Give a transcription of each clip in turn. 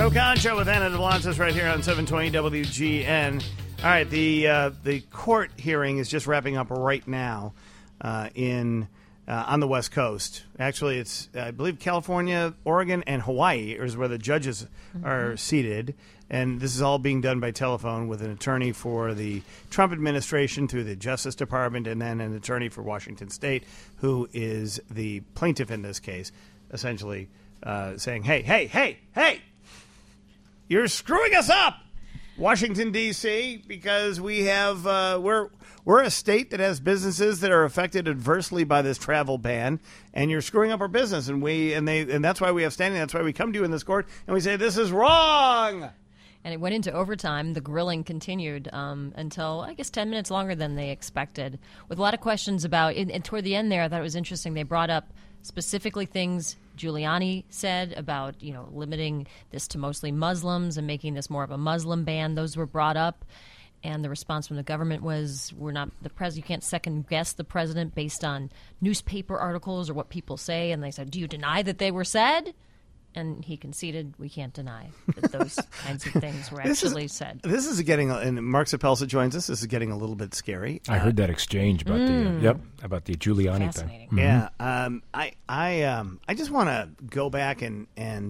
Joe Concho with Anna DeLontis right here on 720 WGN. All right, the court hearing is just wrapping up right now on the West Coast. Actually, it's, I believe, California, Oregon, and Hawaii is where the judges are seated. And this is all being done by telephone with an attorney for the Trump administration through the Justice Department and then an attorney for Washington State, who is the plaintiff in this case, essentially saying, hey, you're screwing us up, Washington, D.C., because we have we're a state that has businesses that are affected adversely by this travel ban, and you're screwing up our business, and that's why we have standing. That's why we come to you in this court, and we say this is wrong. And it went into overtime. The grilling continued until, I guess, 10 minutes longer than they expected, with a lot of questions about, and toward the end there, I thought it was interesting, they brought up specifically things Giuliani said about, limiting this to mostly Muslims and making this more of a Muslim ban. Those were brought up. And the response from the government was, you can't second guess the president based on newspaper articles or what people say. And they said, do you deny that they were said? And he conceded, we can't deny that those kinds of things were actually said. This is getting, and Mark Sapelsa joins us, this is getting a little bit scary. I heard that exchange about the Giuliani thing. Mm-hmm. Yeah. I just want to go back and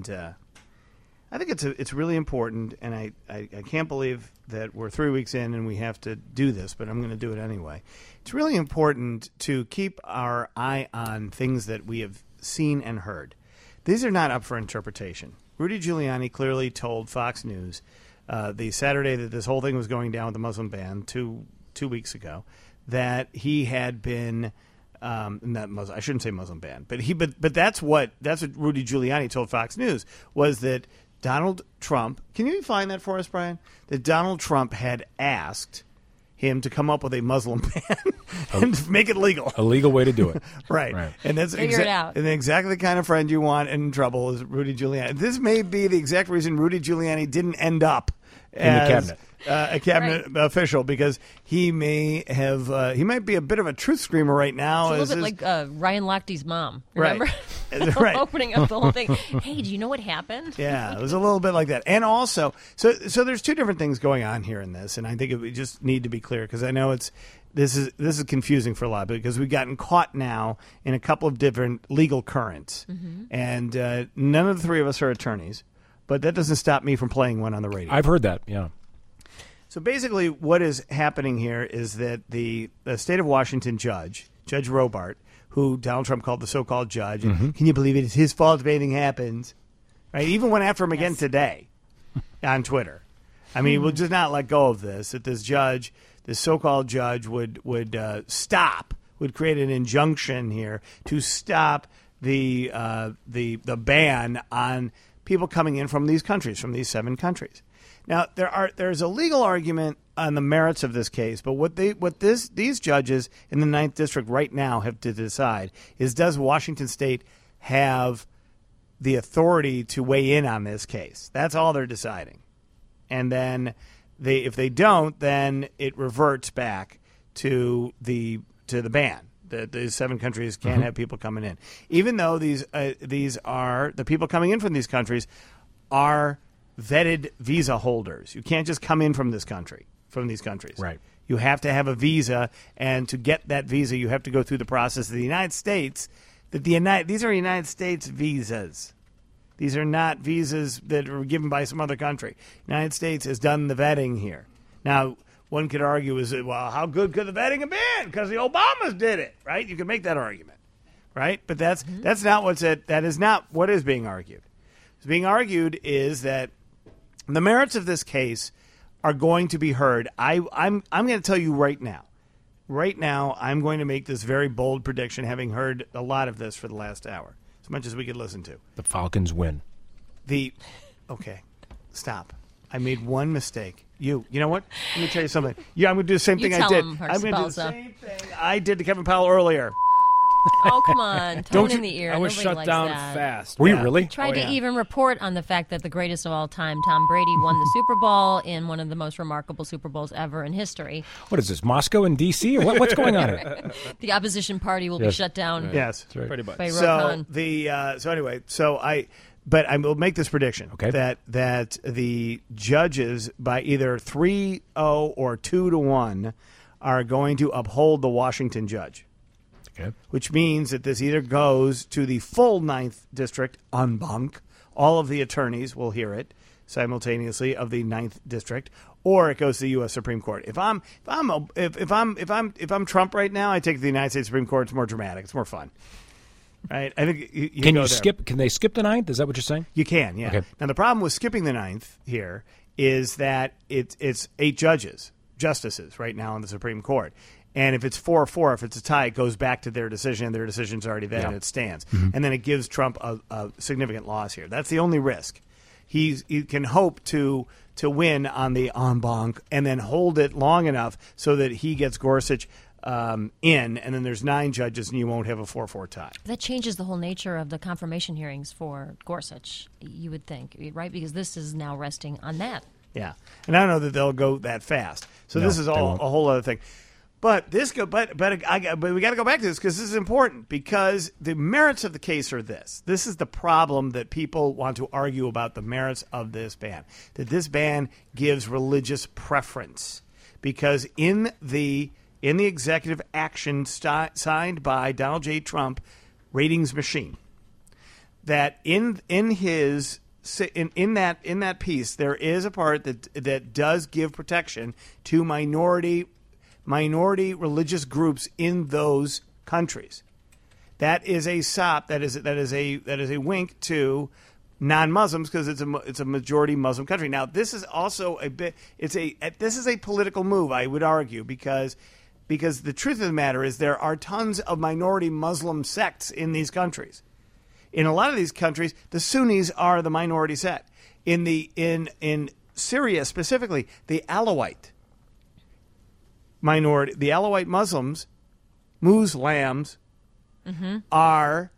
I think it's really important, and I can't believe that we're 3 weeks in and we have to do this, but I'm going to do it anyway. It's really important to keep our eye on things that we have seen and heard. These are not up for interpretation. Rudy Giuliani clearly told Fox News the Saturday that this whole thing was going down with the Muslim ban 2 weeks ago that he had been not Muslim. I shouldn't say Muslim ban, but that's what Rudy Giuliani told Fox News was that Donald Trump. Can you find that for us, Brian? That Donald Trump had asked him to come up with a Muslim ban and make it legal. A legal way to do it. Right. And that's Figure it out. And exactly the kind of friend you want in trouble is Rudy Giuliani. This may be the exact reason Rudy Giuliani didn't end up in a cabinet official, because he might be a bit of a truth screamer right now. It's a little bit like Ryan Lochte's mom. Remember? Right. Opening up the whole thing. Hey, do you know what happened? Yeah, it was a little bit like that. And also, so there's two different things going on here in this, and I think we just need to be clear, because I know this is confusing for a lot, because we've gotten caught now in a couple of different legal currents, and none of the three of us are attorneys, but that doesn't stop me from playing one on the radio. I've heard that, yeah. So basically what is happening here is that the state of Washington Judge Robart, who Donald Trump called the so-called judge, and can you believe it? It's his fault if anything happens. Right? Even went after him again today on Twitter. I mean, we'll just not let go of this, that this judge, this so-called judge would create an injunction here to stop the ban on people coming in from these countries, from these 7 countries. Now, there's a legal argument on the merits of this case, but what these judges in the 9th District right now have to decide is, does Washington State have the authority to weigh in on this case? That's all they're deciding. And then if they don't, then it reverts back to the ban. The 7 countries can't have people coming in, even though these are the people coming in from these countries are vetted visa holders. You can't just come in from these countries. Right. You have to have a visa, and to get that visa, you have to go through the process of the United States. These are United States visas. These are not visas that are given by some other country. United States has done the vetting here. Now, one could argue, how good could the vetting have been? Because the Obamas did it, right? You could make that argument, right? But that's not that is not what is being argued. What's being argued is that the merits of this case are going to be heard. I'm going to tell you right now. Right now, I'm going to make this very bold prediction, having heard a lot of this for the last hour, as much as we could listen to. The Falcons win. Okay, stop. I made one mistake. You know what? Let me tell you something. Yeah, I'm going to do the same thing I did. I'm going to do the same thing I did to Kevin Powell earlier. Oh, come on. Tone in the ear. I was Nobody shut likes down that. fast. Were you really? Tried to even report on the fact that the greatest of all time, Tom Brady, won the Super Bowl in one of the most remarkable Super Bowls ever in history. What is this, Moscow and D.C.? Or what's going on here? The opposition party will be shut down. Yes. Pretty much. By Rohan. So anyway, But I will make this prediction Okay. that the judges, by either 3-0 or 2-1, are going to uphold the Washington judge, Okay. which means that this either goes to the full 9th District en banc, all of the attorneys will hear it simultaneously of the 9th District, or it goes to the U.S. Supreme Court. If I'm Trump right now, I take the United States Supreme Court. It's more dramatic. It's more fun. Right? I think you Can go you there. skip? Can they skip the 9th? Is that what you're saying? You can, yeah. Okay. Now the problem with skipping the 9th here is that it's 8 justices right now in the Supreme Court. And if it's 4-4, if it's a tie, it goes back to their decision, and their decision's already there, and it stands. And then it gives Trump a significant loss here. That's the only risk. He can hope to win on the en banc and then hold it long enough so that he gets Gorsuch in, and then there's 9 judges, and you won't have a 4-4 tie. That changes the whole nature of the confirmation hearings for Gorsuch, you would think, right? Because this is now resting on that. Yeah, and I don't know that they'll go that fast. So No, this is they all won't. a whole other thing. But we got to go back to this because this is important, because the merits of the case are this. This is the problem that people want to argue about the merits of this ban. That this ban gives religious preference, because in the executive action signed by Donald J. Trump, ratings machine, that in that piece there is a part that does give protection to minority religious groups in those countries. That is a sop. That is a wink to non-Muslims, because it's a majority Muslim country. Now this is also this is a political move, I would argue, because the truth of the matter is there are tons of minority Muslim sects in these countries. In a lot of these countries, the Sunnis are the minority sect. In Syria specifically, the Alawite minority, the Alawite Muslims are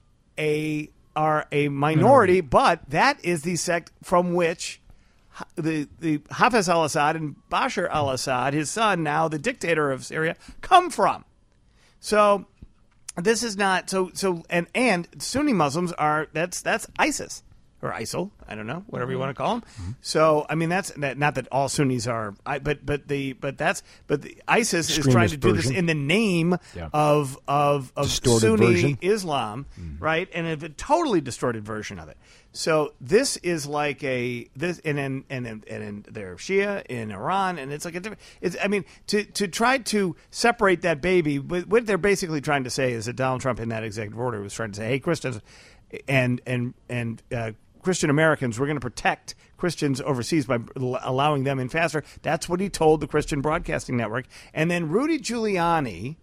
a minority, but that is the sect from which the Hafez al-Assad and Bashar al-Assad, his son, now the dictator of Syria, come from. So this is not and Sunni Muslims are that's ISIS or ISIL, I don't know, whatever you want to call them. So I mean not that all Sunnis are, but the ISIS is trying to do this in the name of Distorted Sunni version. Islam, right? And a totally distorted version of it. So this is like and they're Shia in Iran, and it's like a different. To try to separate that baby. What they're basically trying to say is that Donald Trump in that executive order was trying to say, hey, Christians and Christian Americans, we're going to protect Christians overseas by allowing them in faster. That's what he told the Christian Broadcasting Network. And then Rudy Giuliani,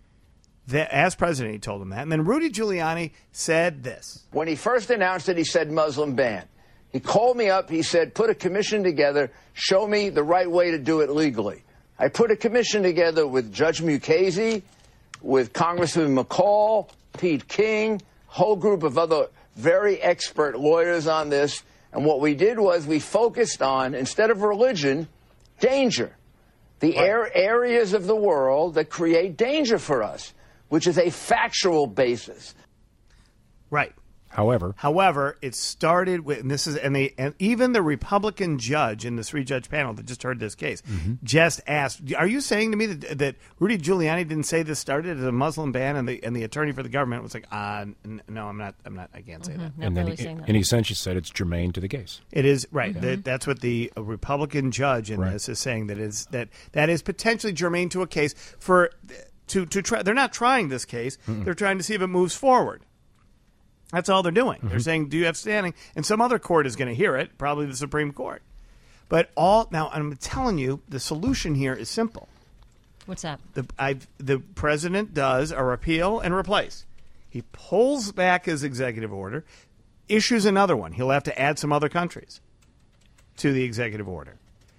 as president, he told him that. And then Rudy Giuliani said this. When he first announced it, he said Muslim ban. He called me up. He said, put a commission together. Show me the right way to do it legally. I put a commission together with Judge Mukasey, with Congressman McCall, Pete King, whole group of other very expert lawyers on this. And what we did was we focused on, instead of religion, danger. The areas of the world that create danger for us, which is a factual basis. Right. However, it started with, and even the Republican judge in the 3-judge panel that just heard this case just asked, "Are you saying to me that Rudy Giuliani didn't say this started as a Muslim ban?" And the attorney for the government was like, "No, I'm not. I can't say that." Not and then really saying that. he essentially said it's germane to the case. It is right. That's what the Republican judge in this is saying. That is potentially germane to a case to try. They're not trying this case. They're trying to see if it moves forward. That's all they're doing. They're saying, do you have standing? And some other court is going to hear it, probably the Supreme Court. But now I'm telling you, the solution here is simple. What's that? The president does a repeal and replace. He pulls back his executive order, issues another one. He'll have to add some other countries to the executive order.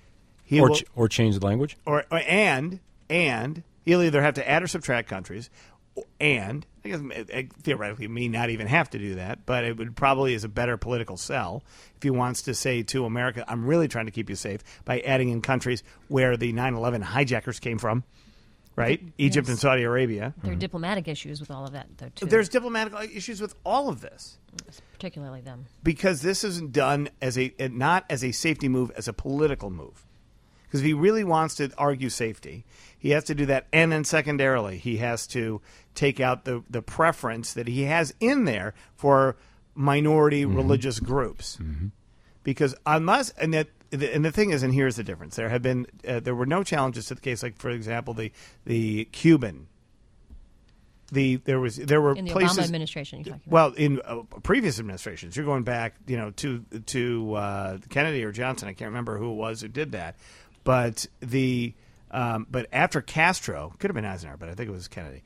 Or change the language? And he'll either have to add or subtract countries, and I guess theoretically may not even have to do that, but it would probably is a better political sell if he wants to say to America, I'm really trying to keep you safe by adding in countries where the 9/11 hijackers came from, right? Egypt and Saudi Arabia. There are diplomatic issues with all of that, though, too. There's diplomatic issues with all of this. Particularly them. Because this isn't done not as a safety move, as a political move. Because if he really wants to argue safety, he has to do that. And then secondarily, he has to take out the preference that he has in there for minority religious groups. Because unless, and the thing is, and here's the difference, there were no challenges to the case, like, for example, the Cuban. There were in the places, Obama administration. You're talking about. well, in previous administrations, you're going back, to Kennedy or Johnson. I can't remember who it was who did that, but but after Castro, could have been Eisenhower, but I think it was Kennedy.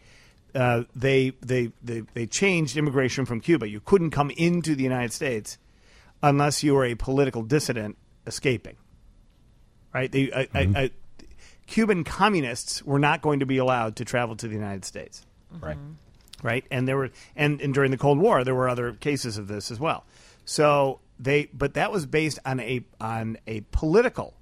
They changed immigration from Cuba. You couldn't come into the United States unless you were a political dissident escaping. Right? Cuban communists were not going to be allowed to travel to the United States. Right. And and during the Cold War there were other cases of this as well. So but that was based on a political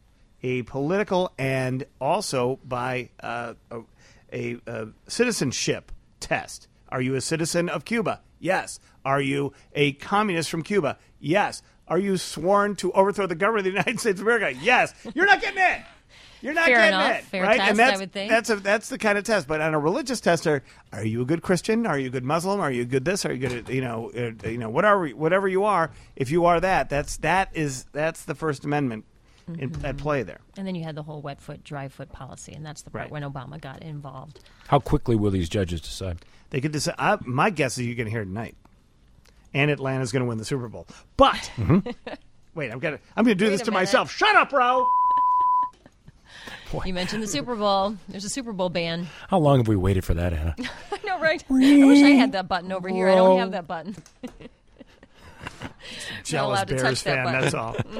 and also by a citizenship test. Are you a citizen of Cuba? Yes. Are you a communist from Cuba? Yes. Are you sworn to overthrow the government of the United States of America? Yes. You're not getting in. You're not Fair getting enough. in, Fair right? test, And that's, I would think. that's the kind of test. But on a religious test, are you a good Christian? Are you a good Muslim? Are you a good this? Are you good? Whatever you are. If you are that's the First Amendment at play there. And then you had the whole wet foot, dry foot policy, and that's the part when Obama got involved. How quickly will these judges decide? They could decide. My guess is you're going to hear it tonight, and Atlanta's going to win the Super Bowl. But wait, I'm going to do this to myself. Shut up, bro. You mentioned the Super Bowl. There's a Super Bowl ban. How long have we waited for that, Anna? I know, right? I wish I had that button over here. I don't have that button. Jealous allowed to Bears touch that fan, button. that's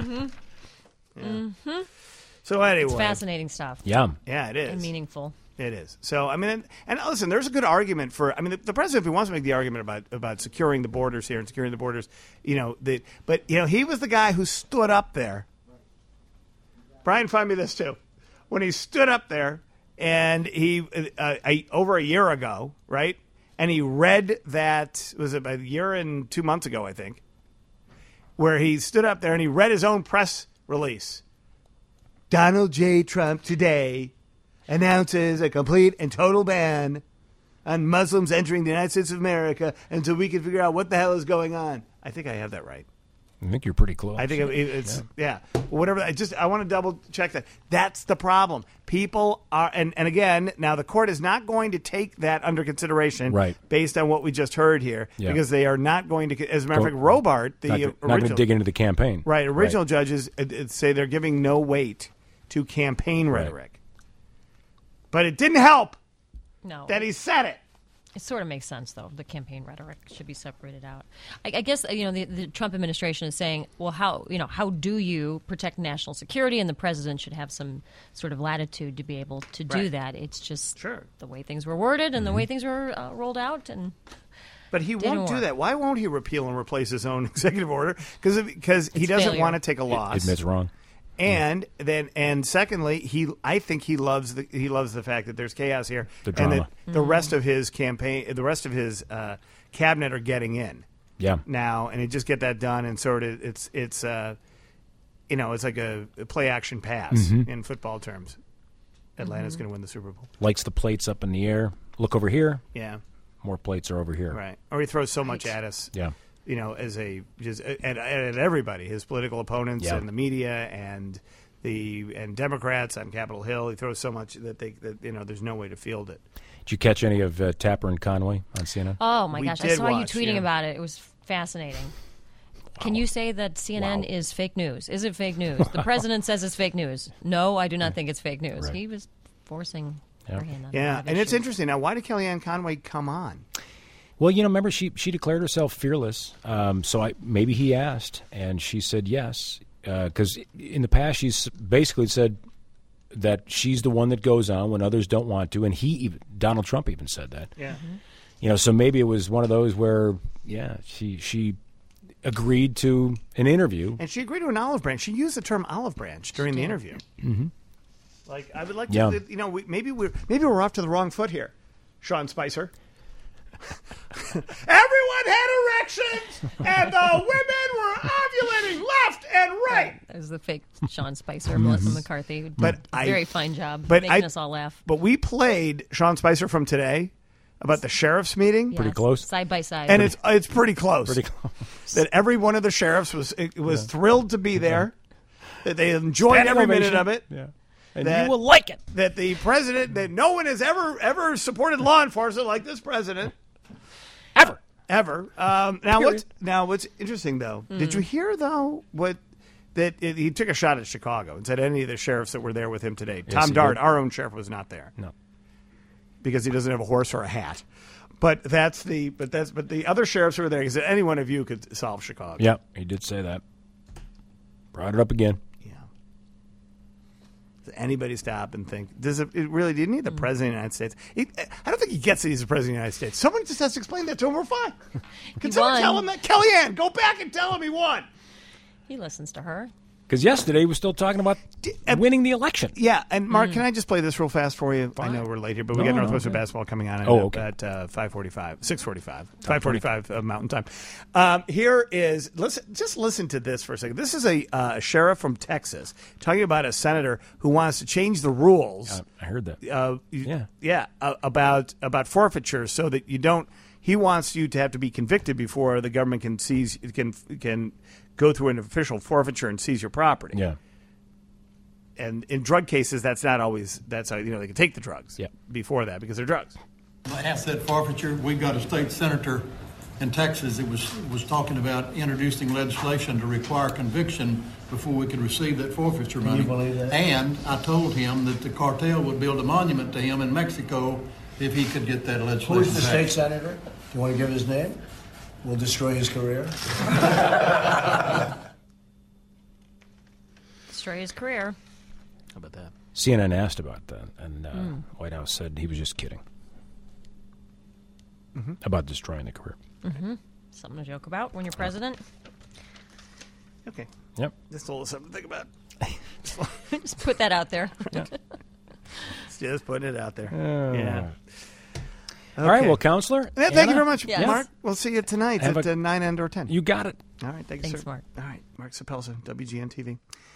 all. So anyway. It's fascinating stuff. Yeah. Yeah, it is. And meaningful. It is. So, I mean, and listen, there's a good argument for, the president, if he wants to make the argument about securing the borders here and securing the borders, but he was the guy who stood up there. Brian, find me this too. When he stood up there and he, over a year ago, right? And he read that, was it about a year and 2 months ago, I think, where he stood up there and he read his own press release. Donald J. Trump today announces a complete and total ban on Muslims entering the United States of America until we can figure out what the hell is going on. I think I have that right. I think you're pretty close. I think it's whatever. I want to double check that. That's the problem. People are, and again, now the court is not going to take that under consideration, right, based on what we just heard here, because they are not going to. As a matter of fact, Robart, the original, not going to dig into the campaign, right? Original judges say they're giving no weight to campaign rhetoric, but it didn't help. No, that he said it. It sort of makes sense, though. The campaign rhetoric should be separated out. I guess the Trump administration is saying, well, how do you protect national security? And the president should have some sort of latitude to be able to do that. It's just the way things were worded and the way things were rolled out. But he won't do that. Why won't he repeal and replace his own executive order? Because he doesn't want to take a loss. Admits wrong. And secondly, I think he loves the fact that there's chaos here, the drama, and that the rest of his campaign, the rest of his cabinet are getting in. Yeah. Now, and he just get that done, and sort of it's like a play action pass in football terms. Atlanta's going to win the Super Bowl. Lights the plates up in the air. Look over here. Yeah. More plates are over here. Right. Or he throws so much at us. Yeah. As at everybody, his political opponents and the media and Democrats on Capitol Hill. He throws so much that there's no way to field it. Did you catch any of Tapper and Conway on CNN? Oh my gosh, I saw you tweeting about it. It was fascinating. Can you say that CNN is fake news? Is it fake news? The president says it's fake news. No, I do not think it's fake news. Right. He was forcing. Yeah, and it's interesting. Now, why did Kellyanne Conway come on? Well, remember she declared herself fearless. So maybe he asked, and she said yes. Because in the past, she's basically said that she's the one that goes on when others don't want to, and Donald Trump even said that. Yeah. So maybe it was one of those where, she agreed to an interview, and she agreed to an olive branch. She used the term olive branch during the interview. Mm-hmm. Like, I would like Yeah. to, maybe we're off to the wrong foot here, Sean Spicer. Everyone had erections, and the women were ovulating left and right. That was the fake Sean Spicer, Melissa McCarthy. But Very fine job but making us all laugh. But we played Sean Spicer from today about the sheriff's meeting, Yes, close. Side by side. and it's pretty close. Pretty close. That every one of the sheriffs was thrilled to be there. That they enjoyed Standing every ovation. minute of it. Yeah. And That- you will like it. That the president, that no one has ever supported law enforcement like this president. Ever. Now what's interesting though? Did you hear though he took a shot at Chicago and said any of the sheriffs that were there with him today. Tom he Dart, did. our own sheriff, was not there. No. Because he doesn't have a horse or a hat. But the other sheriffs who were there. He said any one of you could solve Chicago. Yeah, he did say that. Brought it up again. Yeah. Does anybody stop and think, do you need the president of the United States? I don't think he gets that he's the president of the United States. Someone just has to explain that to him. We're fine. Can someone won. tell him that? Kellyanne, go back and tell him he won. He listens to her. Because yesterday we're still talking about winning the election. Yeah, and Mark, can I just play this real fast for you? I know we're late here, but we got Northwestern basketball coming on at 6:45 Mountain Time. Here is, listen to this for a second. This is a sheriff from Texas talking about a senator who wants to change the rules. I heard that. About forfeiture so that you don't. He wants you to have to be convicted before the government can go through an official forfeiture and seize your property. Yeah. And in drug cases, that's not always. That's how they can take the drugs. Yeah. Before that, because they're drugs. Asset forfeiture. We've got a state senator in Texas that was talking about introducing legislation to require conviction before we could receive that forfeiture money. Can you believe that? And I told him that the cartel would build a monument to him in Mexico if he could get that legislation. Who's the state senator? Do you want to give his name? We'll destroy his career. Destroy his career. How about that? CNN asked about that, and White House said he was just kidding about destroying the career. Something to joke about when you're president. Okay. Yep. Just a little something to think about. Just put that out there. Just putting it out there. Yeah. All right, well, Counselor. Yeah, thank you very much, Yes. Mark. We'll see you tonight Have at 9 and or 10. You got it. All right, thank you, Thanks, sir. Mark. All right, Mark Sapelsa, WGN TV.